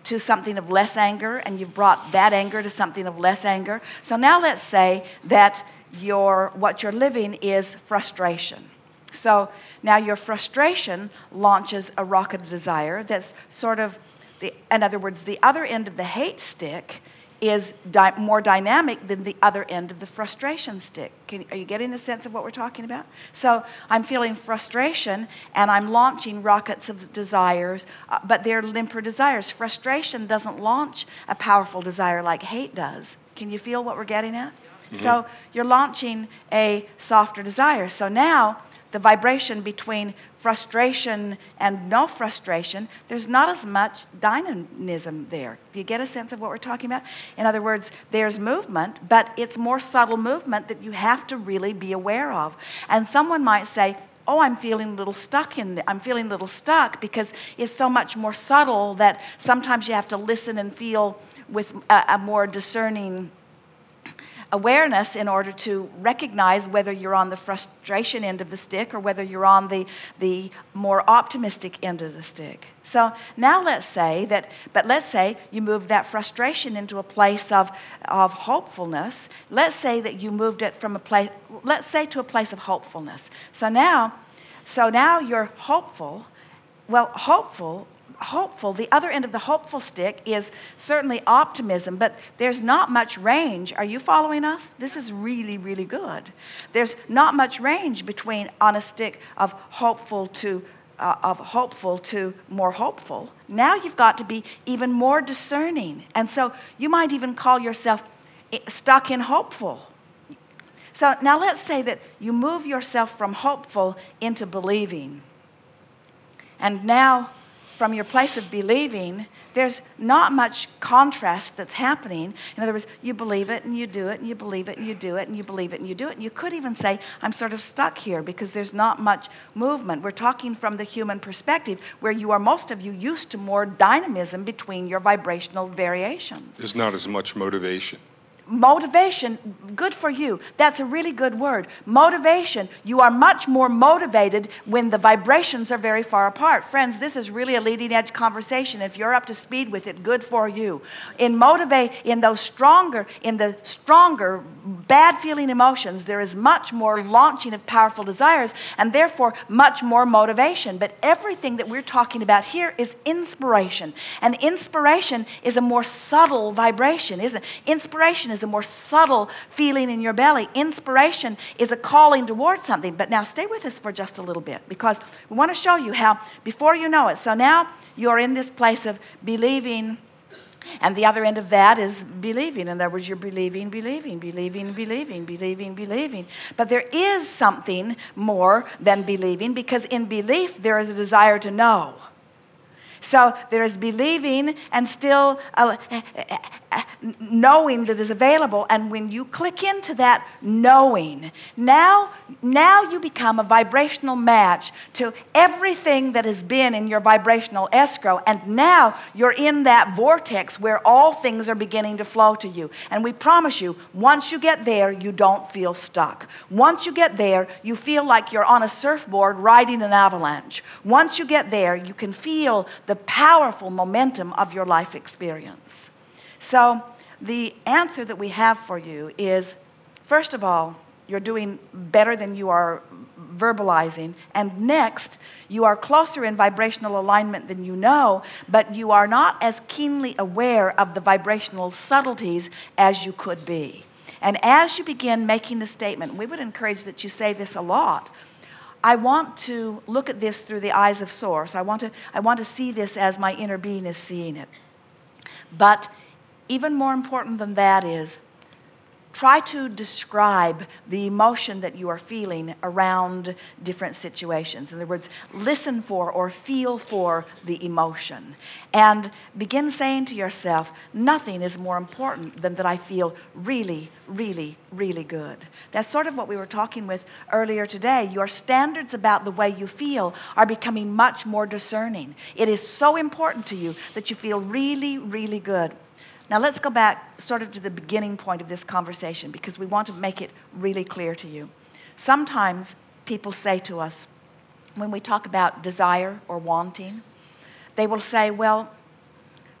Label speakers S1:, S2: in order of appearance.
S1: to something of less anger, and you've brought that anger to something of less anger. So now let's say that what you're living is frustration. So now your frustration launches a rocket of desire that's sort of, in other words, the other end of the hate stick is more dynamic than the other end of the frustration stick. Are you getting the sense of what we're talking about? So I'm feeling frustration, and I'm launching rockets of desires, but they're limper desires. Frustration doesn't launch a powerful desire like hate does. Can you feel what we're getting at? Mm-hmm. So you're launching a softer desire. So now the vibration between frustration and no frustration, there's not as much dynamism there. Do you get a sense of what we're talking about? In other words, there's movement, but it's more subtle movement that you have to really be aware of. And someone might say, oh, I'm feeling a little stuck because it's so much more subtle that sometimes you have to listen and feel with a more discerning awareness in order to recognize whether you're on the frustration end of the stick or whether you're on the more optimistic end of the stick. So now let's say you moved that frustration into a place of hopefulness. Let's say that you moved it from to a place of hopefulness. So now you're hopeful. Well, hopeful, the other end of the hopeful stick is certainly optimism, but there's not much range. Are you following us? This is really, really good. There's not much range on a stick of hopeful to more hopeful. Now you've got to be even more discerning. And so you might even call yourself stuck in hopeful. So now let's say that you move yourself from hopeful into believing. And now, from your place of believing, there's not much contrast that's happening. In other words, you believe it and you do it, and you believe it and you do it, and you believe it and you do it. And you could even say, I'm sort of stuck here because there's not much movement. We're talking from the human perspective, where most of you used to more dynamism between your vibrational variations.
S2: There's not as much motivation.
S1: Motivation, good for you. That's a really good word. Motivation, you are much more motivated when the vibrations are very far apart. Friends, this is really a leading edge conversation. If you're up to speed with it, good for you. In the stronger, bad feeling emotions, there is much more launching of powerful desires and therefore much more motivation. But everything that we're talking about here is inspiration. And inspiration is a more subtle vibration, isn't it? Inspiration is a more subtle feeling in your belly. Inspiration is a calling towards something. But now stay with us for just a little bit, because we want to show you how before you know it. So now you're in this place of believing, and the other end of that is believing. In other words, you're believing. But there is something more than believing, because in belief there is a desire to know. So there is believing and still knowing that is available. And when you click into that knowing, now you become a vibrational match to everything that has been in your vibrational escrow. And now you're in that vortex where all things are beginning to flow to you. And we promise you, once you get there, you don't feel stuck. Once you get there, you feel like you're on a surfboard riding an avalanche. Once you get there, you can feel the powerful momentum of your life experience. So the answer that we have for you is, first of all, you're doing better than you are verbalizing. And next, you are closer in vibrational alignment than you know, but you are not as keenly aware of the vibrational subtleties as you could be. And as you begin making the statement, we would encourage that you say this a lot. I want to look at this through the eyes of Source. I want to see this as my inner being is seeing it. But even more important than that is, try to describe the emotion that you are feeling around different situations. In other words, listen for or feel for the emotion. And begin saying to yourself, nothing is more important than that I feel really, really, really good. That's sort of what we were talking with earlier today. Your standards about the way you feel are becoming much more discerning. It is so important to you that you feel really, really good. Now let's go back sort of to the beginning point of this conversation, because we want to make it really clear to you. Sometimes people say to us, when we talk about desire or wanting, they will say, well,